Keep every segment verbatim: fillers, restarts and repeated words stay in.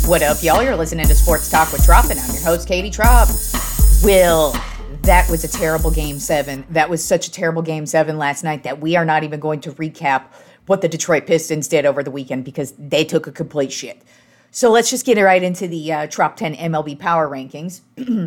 What up, y'all? You're listening to Sports Talk with Trop, and I'm your host, Katie Trop. Will, that was a terrible game seven. That was such a terrible game seven last night that we are not even going to recap what the Detroit Pistons did over the weekend because they took a complete shit. So let's just get right into the uh, Trop ten M L B Power Rankings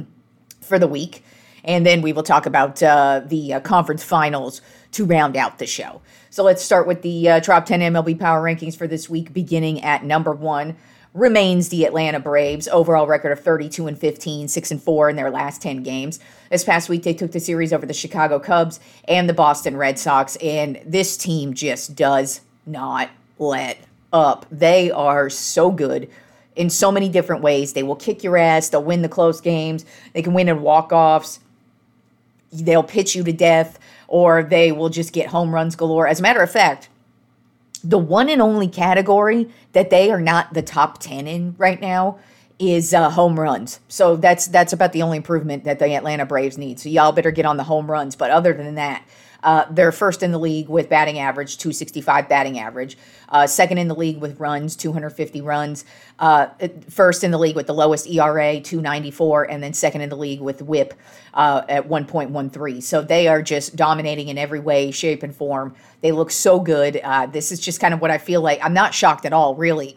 for the week, and then we will talk about uh, the uh, conference finals to round out the show. So let's start with the uh, Trop ten M L B Power Rankings for this week, beginning at number one. Remains the Atlanta Braves, overall record of thirty-two and fifteen, six and four in their last ten games. This past week, they took the series over the Chicago Cubs and the Boston Red Sox, and this team just does not let up. They are so good in so many different ways. They will kick your ass. They'll win the close games. They can win in walk-offs. They'll pitch you to death, or they will just get home runs galore. As a matter of fact, the one and only category that they are not the top ten in right now is uh, home runs. So that's that's about the only improvement that the Atlanta Braves need. So y'all better get on the home runs. But other than that, uh, they're first in the league with batting average, two sixty-five batting average. Uh, second in the league with runs, two hundred fifty runs. Uh, first in the league with the lowest E R A, two ninety-four. And then second in the league with whip uh, at one point one three. So they are just dominating in every way, shape, and form. They look so good. Uh, this is just kind of what I feel like. I'm not shocked at all, really.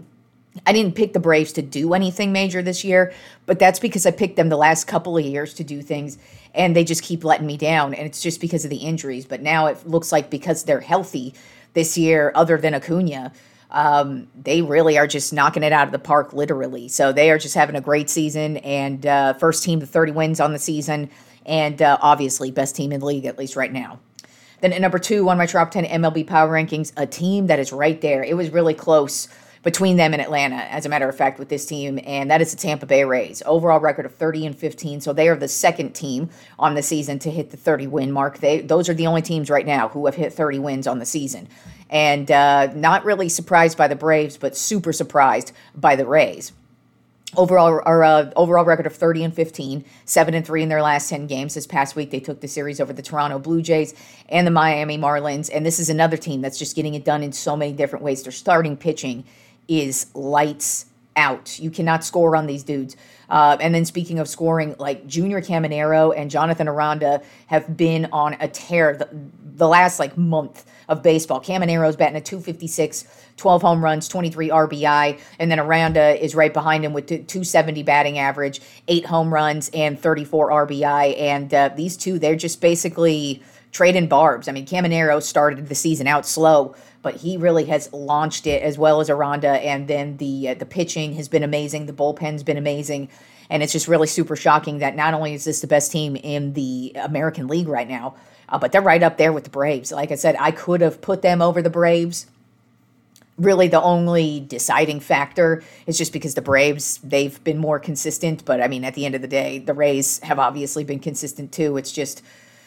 I didn't pick the Braves to do anything major this year, but that's because I picked them the last couple of years to do things, and they just keep letting me down, and it's just because of the injuries. But now it looks like because they're healthy this year, other than Acuna, um, they really are just knocking it out of the park, literally. So they are just having a great season, and uh, first team to thirty wins on the season, and uh, obviously best team in the league, at least right now. Then at number two on my Top ten M L B Power Rankings, a team that is right there. It was really close between them and Atlanta, as a matter of fact, with this team, and that is the Tampa Bay Rays. Overall record of thirty and fifteen, so they are the second team on the season to hit the thirty-win mark. They Those are the only teams right now who have hit thirty wins on the season. And uh, not really surprised by the Braves, but super surprised by the Rays. Overall, or, uh, overall record of thirty and fifteen, seven and three in their last ten games. This past week, they took the series over the Toronto Blue Jays and the Miami Marlins. And this is another team that's just getting it done in so many different ways. Their starting pitching is lights out. You cannot score on these dudes. Uh, and then speaking of scoring, like Junior Caminero and Jonathan Aranda have been on a tear the, the last like month of baseball. Caminero's batting at two fifty-six, twelve home runs, twenty-three R B I, and then Aranda is right behind him with two seventy batting average, eight home runs, and thirty-four R B I. And uh, these two, they're just basically trading barbs. I mean, Caminero started the season out slow, but he really has launched it, as well as Aranda. And then the uh, the pitching has been amazing. The bullpen's been amazing. And it's just really super shocking that not only is this the best team in the American League right now, uh, but they're right up there with the Braves. Like I said, I could have put them over the Braves. Really, the only deciding factor is just because the Braves, they've been more consistent. But, I mean, at the end of the day, the Rays have obviously been consistent too. It's just,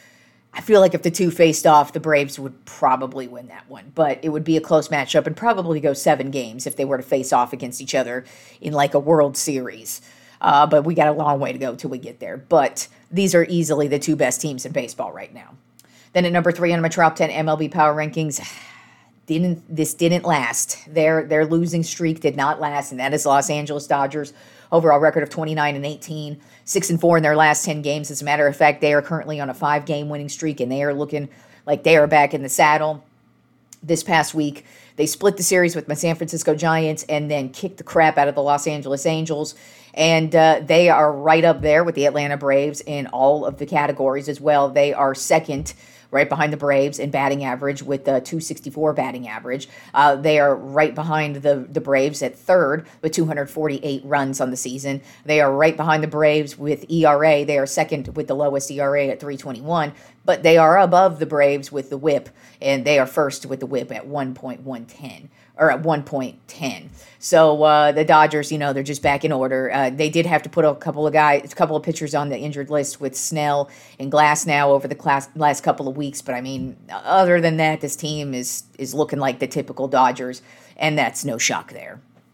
I feel like if the two faced off, the Braves would probably win that one. But it would be a close matchup and probably go seven games if they were to face off against each other in like a World Series. Uh, but we got a long way to go till we get there. But these are easily the two best teams in baseball right now. Then at number three on my Top ten M L B Power Rankings, didn't this didn't last. Their their losing streak did not last, and that is Los Angeles Dodgers. Overall record of twenty-nine and eighteen, six and four in their last ten games. As a matter of fact, they are currently on a five-game winning streak, and they are looking like they are back in the saddle. This past week, they split the series with my San Francisco Giants and then kicked the crap out of the Los Angeles Angels. And uh, they are right up there with the Atlanta Braves in all of the categories as well. They are second, right behind the Braves in batting average with the two sixty-four batting average. Uh, they are right behind the, the Braves at third with two hundred forty-eight runs on the season. They are right behind the Braves with E R A. They are second with the lowest E R A at three twenty-one, but they are above the Braves with the whip, and they are first with the whip at one point one ten. Or at one point ten. So uh, the Dodgers, you know, they're just back in order. Uh, they did have to put a couple of guys, a couple of pitchers on the injured list with Snell and Glasnow over the class, last couple of weeks. But I mean, other than that, this team is is looking like the typical Dodgers, and that's no shock there.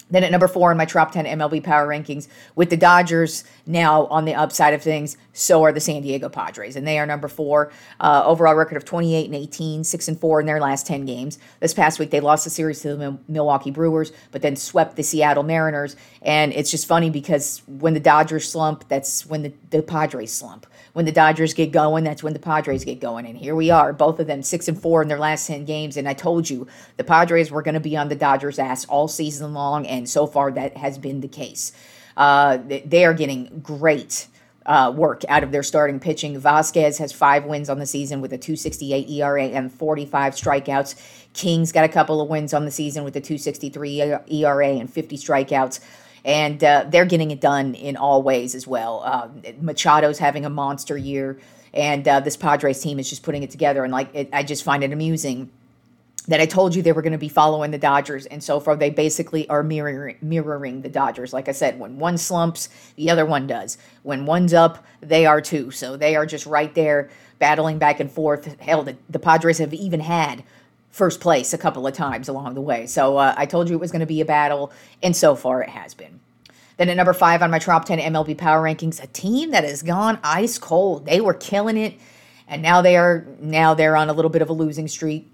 Then at number four in my top ten M L B power rankings, with the Dodgers now on the upside of things, so are the San Diego Padres. And they are number four, uh, overall record of twenty-eight and eighteen, six and four in their last ten games. This past week, they lost the series to the Mil- Milwaukee Brewers, but then swept the Seattle Mariners. And it's just funny because when the Dodgers slump, that's when the, the Padres slump. When the Dodgers get going, that's when the Padres get going. And here we are, both of them six and four in their last ten games. And I told you the Padres were going to be on the Dodgers' ass all season long, and so far that has been the case. Uh, they are getting great uh, work out of their starting pitching. Vasquez has five wins on the season with a two sixty-eight E R A and forty-five strikeouts. King's got a couple of wins on the season with a two sixty-three E R A and fifty strikeouts. And uh, they're getting it done in all ways as well. Uh, Machado's having a monster year, and uh, this Padres team is just putting it together. And like, it, I just find it amusing that I told you they were going to be following the Dodgers, and so far they basically are mirroring, mirroring the Dodgers. Like I said, when one slumps, the other one does. When one's up, they are too. So they are just right there battling back and forth. Hell, the, the Padres have even had first place a couple of times along the way. So uh, I told you it was going to be a battle, and so far it has been. Then at number five on my top ten M L B power rankings, a team that has gone ice cold. They were killing it, and now they are now they're on a little bit of a losing streak,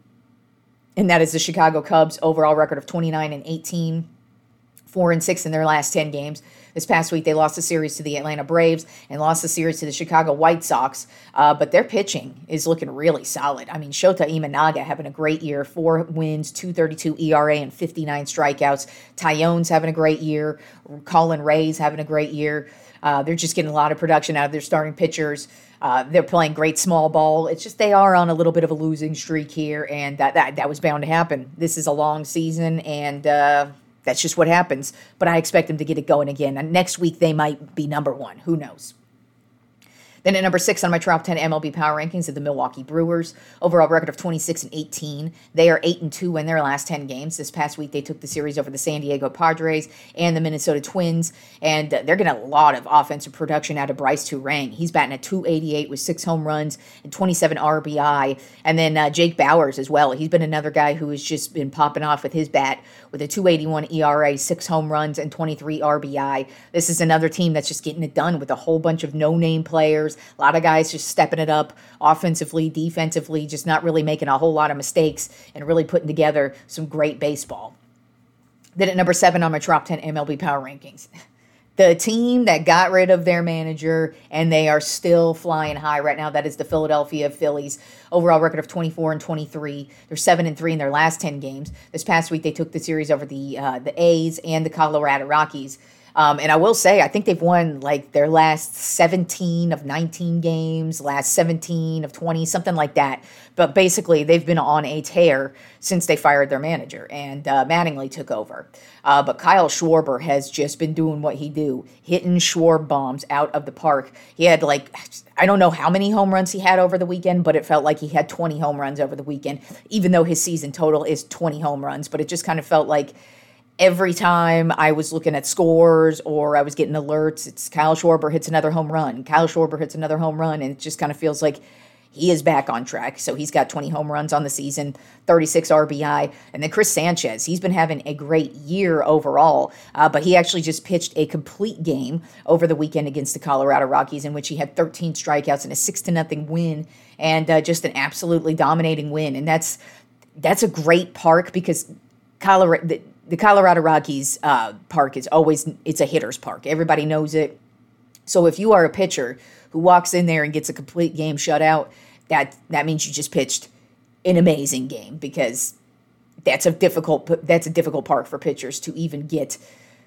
and that is the Chicago Cubs. Overall record of twenty-nine and eighteen, four and six in their last ten games. This past week, they lost the series to the Atlanta Braves and lost the series to the Chicago White Sox. Uh, but their pitching is looking really solid. I mean, Shota Imanaga having a great year. Four wins, two thirty-two E R A, and fifty-nine strikeouts. Tyone's having a great year. Colin Ray's having a great year. Uh, they're just getting a lot of production out of their starting pitchers. Uh, they're playing great small ball. It's just they are on a little bit of a losing streak here, and that that, that was bound to happen. This is a long season, and uh, that's just what happens. But I expect them to get it going again. And next week, they might be number one. Who knows? Then at number six on my top ten M L B power rankings are the Milwaukee Brewers. Overall record of twenty-six and eighteen. They are eight and two in their last ten games. This past week, they took the series over the San Diego Padres and the Minnesota Twins. And uh, they're getting a lot of offensive production out of Bryce Turang. He's batting at two eighty-eight with six home runs and twenty-seven R B I. And then uh, Jake Bauers as well. He's been another guy who has just been popping off with his bat with a two eighty-one E R A, six home runs, and twenty-three R B I. This is another team that's just getting it done with a whole bunch of no-name players. A lot of guys just stepping it up offensively, defensively, just not really making a whole lot of mistakes and really putting together some great baseball. Then at number seven on my top ten M L B power rankings, the team that got rid of their manager and they are still flying high right now, that is the Philadelphia Phillies. Overall record of twenty-four and twenty-three. They're seven and three in their last ten games. This past week, they took the series over the uh, the A's and the Colorado Rockies. Um, and I will say, I think they've won like their last seventeen of nineteen games, last seventeen of twenty, something like that. But basically, they've been on a tear since they fired their manager and uh, Mattingly took over. Uh, but Kyle Schwarber has just been doing what he do, hitting Schwarb bombs out of the park. He had like, I don't know how many home runs he had over the weekend, but it felt like he had twenty home runs over the weekend, even though his season total is twenty home runs. But it just kind of felt like every time I was looking at scores or I was getting alerts, it's Kyle Schwarber hits another home run. Kyle Schwarber hits another home run, and it just kind of feels like he is back on track. So he's got twenty home runs on the season, thirty-six R B I. And then Chris Sanchez, he's been having a great year overall, uh, but he actually just pitched a complete game over the weekend against the Colorado Rockies, in which he had thirteen strikeouts and a six to nothing win, and uh, just an absolutely dominating win. And that's that's a great park because Colorado. The, The Colorado Rockies uh, park is always, it's a hitter's park. Everybody knows it. So if you are a pitcher who walks in there and gets a complete game shutout, that that means you just pitched an amazing game, because that's a difficult that's a difficult park for pitchers to even get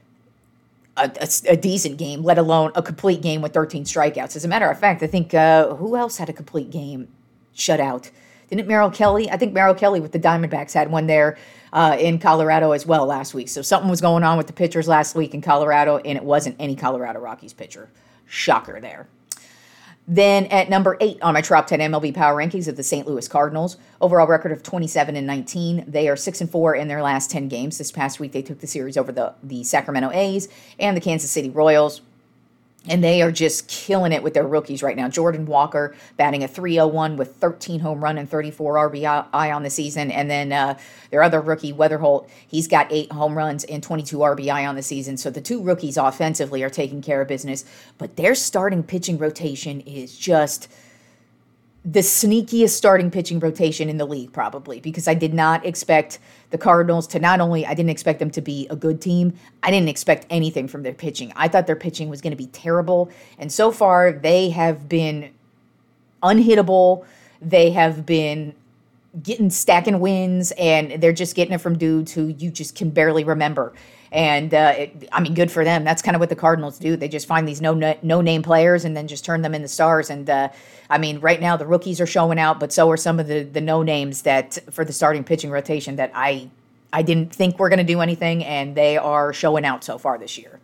a, a, a decent game, let alone a complete game with thirteen strikeouts. As a matter of fact, I think, uh, who else had a complete game shutout? Didn't Merrill Kelly? I think Merrill Kelly with the Diamondbacks had one there uh, in Colorado as well last week. So something was going on with the pitchers last week in Colorado, and it wasn't any Colorado Rockies pitcher. Shocker there. Then at number eight on my top ten M L B power rankings of the Saint Louis Cardinals. Overall record of twenty-seven and nineteen. They are six and four in their last ten games. This past week, they took the series over the, the Sacramento A's and the Kansas City Royals. And they are just killing it with their rookies right now. Jordan Walker batting a three oh one with thirteen home run and thirty-four R B I on the season. And then uh, their other rookie, Weatherholt, he's got eight home runs and twenty-two R B I on the season. So the two rookies offensively are taking care of business. But their starting pitching rotation is just the sneakiest starting pitching rotation in the league, probably, because I did not expect the Cardinals to not only, I didn't expect them to be a good team, I didn't expect anything from their pitching. I thought their pitching was going to be terrible. And so far, they have been unhittable. They have been getting stacking wins, and they're just getting it from dudes who you just can barely remember. And, uh, it, I mean, good for them. That's kind of what the Cardinals do. They just find these no no name players and then just turn them into stars. And, uh, I mean, right now the rookies are showing out, but so are some of the, the no names that for the starting pitching rotation that I I didn't think were going to do anything, and they are showing out so far this year.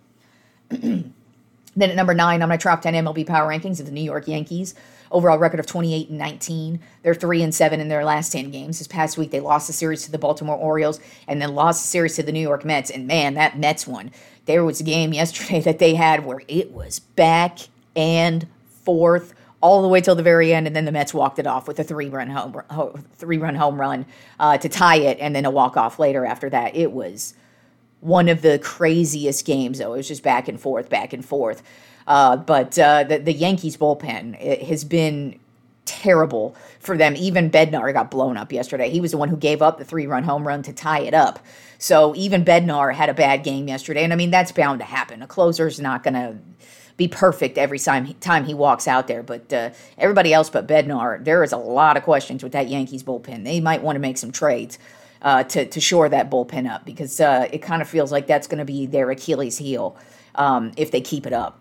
Then at number nine on my top ten M L B power rankings of the New York Yankees. Overall record of twenty-eight and nineteen. They're three and seven in their last ten games. This past week, they lost the series to the Baltimore Orioles and then lost the series to the New York Mets. And man, that Mets one, there was a game yesterday that they had where it was back and forth all the way till the very end, and then the Mets walked it off with a three-run home three-run home run uh, to tie it, and then a walk-off later after that. It was one of the craziest games, though. It was just back and forth, back and forth. Uh, but uh, the, the Yankees bullpen it has been terrible for them. Even Bednar got blown up yesterday. He was the one who gave up the three-run home run to tie it up. So even Bednar had a bad game yesterday. And, I mean, that's bound to happen. A closer's not going to be perfect every time he, time he walks out there. But uh, everybody else but Bednar, there is a lot of questions with that Yankees bullpen. They might want to make some trades uh, to, to shore that bullpen up because uh, it kind of feels like that's going to be their Achilles heel um, if they keep it up.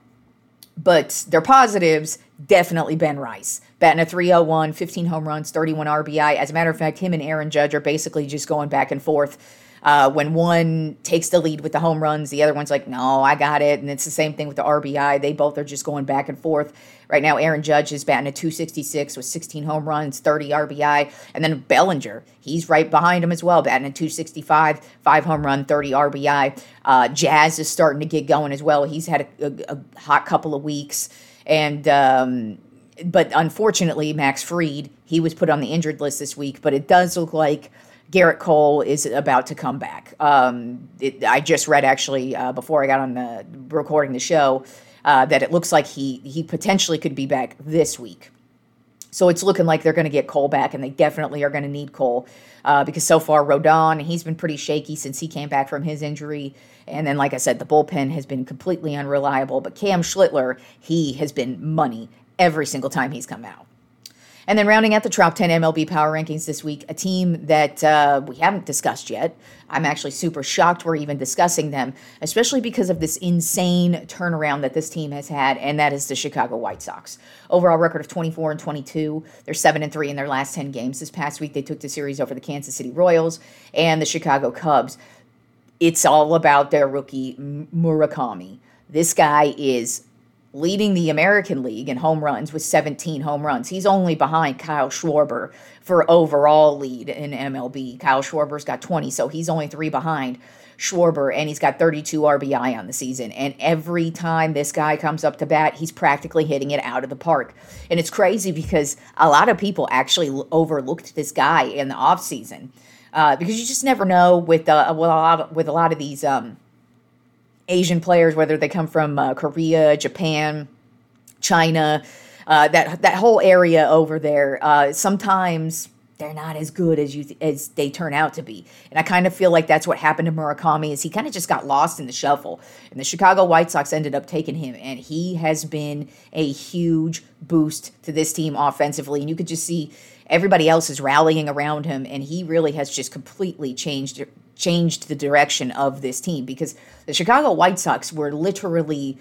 But their positives, definitely Ben Rice. Batting a three oh one, fifteen home runs, thirty-one R B I. As a matter of fact, him and Aaron Judge are basically just going back and forth. Uh, when one takes the lead with the home runs, the other one's like, no, I got it. And it's the same thing with the R B I. They both are just going back and forth. Right now, Aaron Judge is batting a two sixty-six with sixteen home runs, thirty R B I. And then Bellinger, he's right behind him as well, batting a two sixty-five, five home run, thirty R B I. Uh, Jazz is starting to get going as well. He's had a, a, a hot couple of weeks. And, um, but unfortunately, Max Fried, he was put on the injured list this week. But it does look like Garrett Cole is about to come back. Um, it, I just read, actually, uh, before I got on the recording the show, uh, that it looks like he he potentially could be back this week. So it's looking like they're going to get Cole back, and they definitely are going to need Cole uh, because so far Rodon, he's been pretty shaky since he came back from his injury. And then, like I said, the bullpen has been completely unreliable. But Cam Schlittler, he has been money every single time he's come out. And then rounding out the top ten M L B power rankings this week, a team that uh, we haven't discussed yet. I'm actually super shocked we're even discussing them, especially because of this insane turnaround that this team has had, and that is the Chicago White Sox. Overall record of twenty-four and twenty-two. They're seven and three in their last ten games. This past week, they took the series over the Kansas City Royals and the Chicago Cubs. It's all about their rookie, Murakami. This guy is leading the American League in home runs with seventeen home runs. He's only behind Kyle Schwarber for overall lead in M L B. Kyle Schwarber's got twenty, so he's only three behind Schwarber, and he's got thirty-two R B I on the season. And every time this guy comes up to bat, he's practically hitting it out of the park. And it's crazy because a lot of people actually overlooked this guy in the offseason uh, because you just never know with, uh, with, a, lot of, with a lot of these um, Asian players, whether they come from uh, Korea, Japan, China, uh, that that whole area over there. Uh, sometimes they're not as good as you th- as they turn out to be, and I kind of feel like that's what happened to Murakami. Is he kind of just got lost in the shuffle, and the Chicago White Sox ended up taking him, and he has been a huge boost to this team offensively, and you could just see everybody else is rallying around him, and he really has just completely changed changed the direction of this team because the Chicago White Sox were literally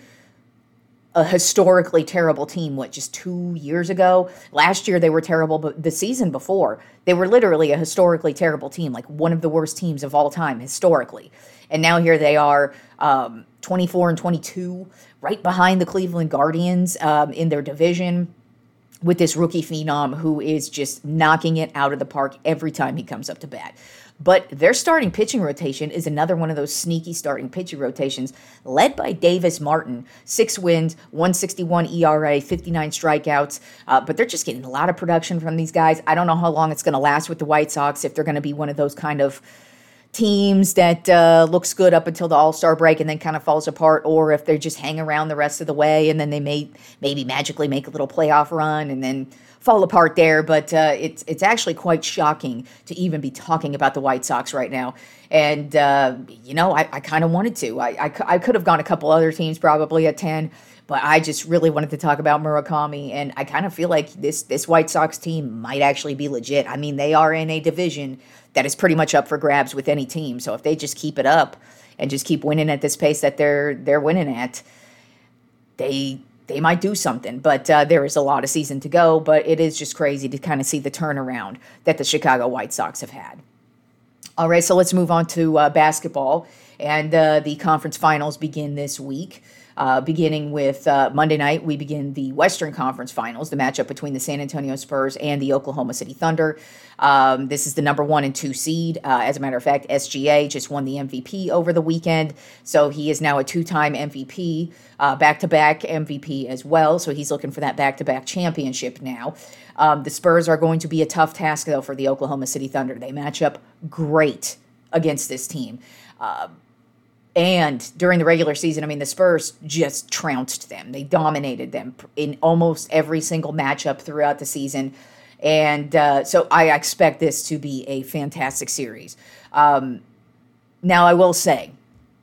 a historically terrible team, what, just two years ago? Last year they were terrible, but the season before, they were literally a historically terrible team, like one of the worst teams of all time historically. And now here they are, um, twenty-four and twenty-two, right behind the Cleveland Guardians um, in their division, with this rookie phenom who is just knocking it out of the park every time he comes up to bat. But their starting pitching rotation is another one of those sneaky starting pitching rotations, led by Davis Martin. Six wins, one sixty-one E R A, fifty-nine strikeouts. Uh, but they're just getting a lot of production from these guys. I don't know how long it's going to last with the White Sox, if they're going to be one of those kind of teams that uh, looks good up until the All-Star break and then kind of falls apart, or if they just hang around the rest of the way and then they may maybe magically make a little playoff run and then fall apart there. But uh, it's it's actually quite shocking to even be talking about the White Sox right now. And, uh, you know, I, I kind of wanted to. I, I, I could have gone a couple other teams probably at ten, but I just really wanted to talk about Murakami. And I kind of feel like this, this White Sox team might actually be legit. I mean, they are in a division that is pretty much up for grabs with any team. So if they just keep it up and just keep winning at this pace that they're they're winning at, they they might do something. But uh, there is a lot of season to go. But it is just crazy to kind of see the turnaround that the Chicago White Sox have had. All right, so let's move on to uh, basketball. And uh, the conference finals begin this week. Uh, beginning with uh, Monday night, we begin the Western Conference Finals, the matchup between the San Antonio Spurs and the Oklahoma City Thunder. Um, this is the number one and two seed. Uh, as a matter of fact, S G A just won the M V P over the weekend, so he is now a two-time M V P, uh, back-to-back M V P as well, so he's looking for that back-to-back championship now. Um, the Spurs are going to be a tough task, though, for the Oklahoma City Thunder. They match up great against this team. Uh, And during the regular season, I mean, the Spurs just trounced them. They dominated them in almost every single matchup throughout the season. And uh, so I expect this to be a fantastic series. Um, now, I will say,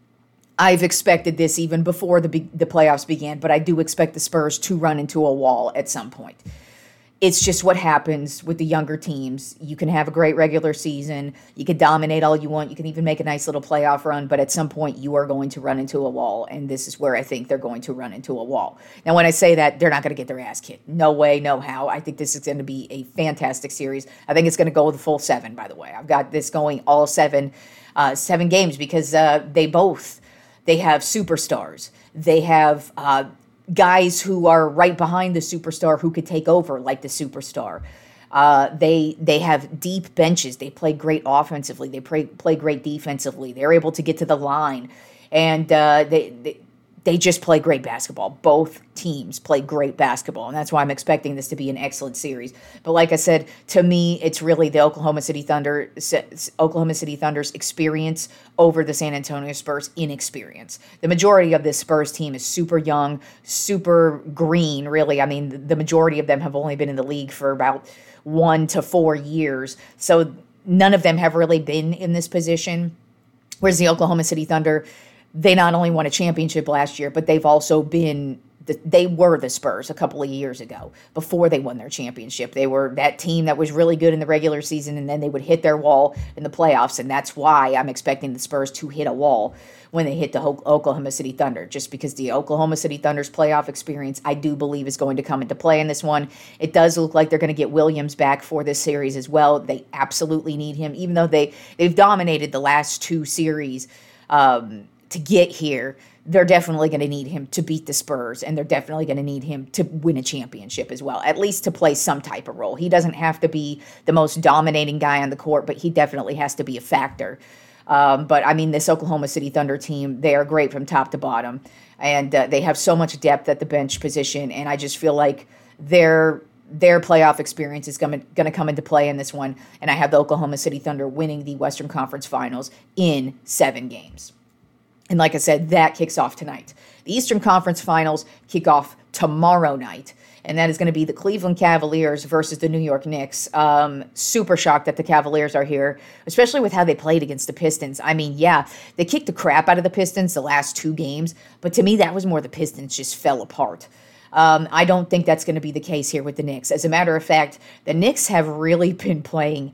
I've expected this even before the be- the playoffs began, but I do expect the Spurs to run into a wall at some point. It's just what happens with the younger teams. You can have a great regular season. You can dominate all you want. You can even make a nice little playoff run. But at some point, you are going to run into a wall. And this is where I think they're going to run into a wall. Now, when I say that, they're not going to get their ass kicked. No way, no how. I think this is going to be a fantastic series. I think it's going to go the full seven, by the way. I've got this going all seven, uh, seven games because uh, they both, they have superstars. They have uh, guys who are right behind the superstar who could take over like the superstar. Uh, they they have deep benches. They play great offensively. They play, play great defensively. They're able to get to the line. And uh, they, they they just play great basketball. Both teams play great basketball. And that's why I'm expecting this to be an excellent series. But like I said, to me, it's really the Oklahoma City Thunder, Oklahoma City Thunder's experience over the San Antonio Spurs' inexperience. The majority of this Spurs team is super young, super green, really. I mean, the majority of them have only been in the league for about one to four years. So none of them have really been in this position. Whereas the Oklahoma City Thunder, they not only won a championship last year, but they've also been, the, they were the Spurs a couple of years ago before they won their championship. They were that team that was really good in the regular season, and then they would hit their wall in the playoffs. And that's why I'm expecting the Spurs to hit a wall when they hit the Oklahoma City Thunder, just because the Oklahoma City Thunder's playoff experience, I do believe, is going to come into play in this one. It does look like they're going to get Williams back for this series as well. They absolutely need him, even though they, they've dominated the last two series um, to get here. They're definitely going to need him to beat the Spurs, and they're definitely going to need him to win a championship as well, at least to play some type of role. He doesn't have to be the most dominating guy on the court, but he definitely has to be a factor. Um, but, I mean, this Oklahoma City Thunder team, they are great from top to bottom, and uh, they have so much depth at the bench position, and I just feel like their their playoff experience is going to come into play in this one, and I have the Oklahoma City Thunder winning the Western Conference Finals in seven games. And like I said, that kicks off tonight. The Eastern Conference Finals kick off tomorrow night, and that is going to be the Cleveland Cavaliers versus the New York Knicks. Um, super shocked that the Cavaliers are here, especially with how they played against the Pistons. I mean, yeah, they kicked the crap out of the Pistons the last two games, but to me, that was more the Pistons just fell apart. Um, I don't think that's going to be the case here with the Knicks. As a matter of fact, the Knicks have really been playing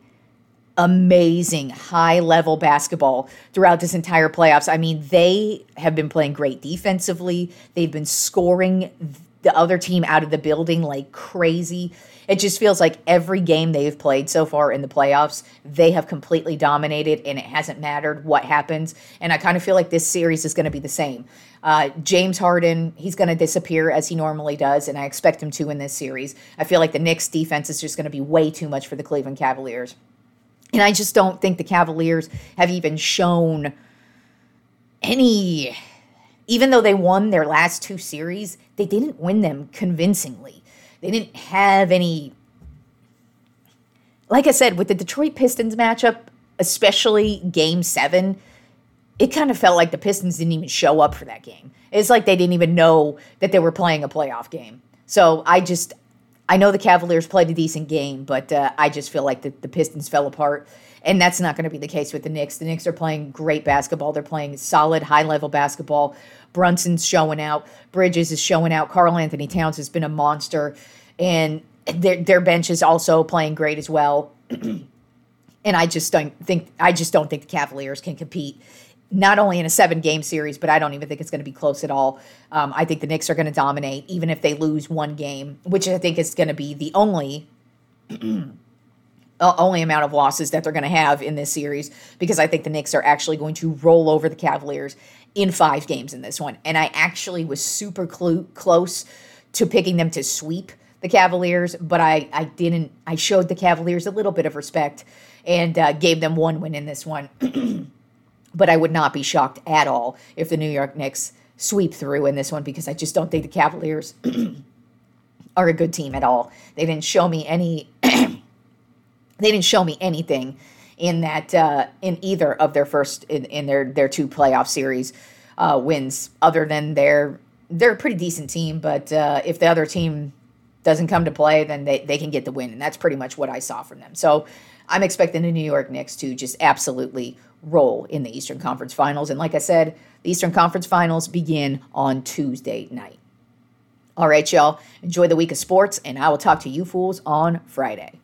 amazing high-level basketball throughout this entire playoffs. I mean, they have been playing great defensively. They've been scoring the other team out of the building like crazy. It just feels like every game they've played so far in the playoffs, they have completely dominated, and it hasn't mattered what happens. And I kind of feel like this series is going to be the same. Uh, James Harden, he's going to disappear as he normally does, and I expect him to in this series. I feel like the Knicks defense is just going to be way too much for the Cleveland Cavaliers. And I just don't think the Cavaliers have even shown any, even though they won their last two series, they didn't win them convincingly. They didn't have any, like I said, with the Detroit Pistons matchup, especially game seven, it kind of felt like the Pistons didn't even show up for that game. It's like they didn't even know that they were playing a playoff game. So I just, I know the Cavaliers played a decent game, but uh, I just feel like the, the Pistons fell apart. And that's not going to be the case with the Knicks. The Knicks are playing great basketball. They're playing solid, high-level basketball. Brunson's showing out. Bridges is showing out. Karl Anthony Towns has been a monster. And their, their bench is also playing great as well. And I just don't think I just don't think the Cavaliers can compete, not only in a seven-game series, but I don't even think it's going to be close at all. Um, I think the Knicks are going to dominate, even if they lose one game, which I think is going to be the only only amount of losses that they're going to have in this series, because I think the Knicks are actually going to roll over the Cavaliers in five games in this one. And I actually was super cl- close to picking them to sweep the Cavaliers, but I, I didn't. I showed the Cavaliers a little bit of respect and uh, gave them one win in this one. But I would not be shocked at all if the New York Knicks sweep through in this one, because I just don't think the Cavaliers are a good team at all. They didn't show me any. They didn't show me anything in that uh, in either of their first in, in their their two playoff series uh, wins, other than they're they're a pretty decent team. But uh, if the other team doesn't come to play, then they, they can get the win, and that's pretty much what I saw from them. So I'm expecting the New York Knicks to just absolutely roll in the Eastern Conference Finals. And like I said, the Eastern Conference Finals begin on Tuesday night. All right, y'all. Enjoy the week of sports, and I will talk to you fools on Friday.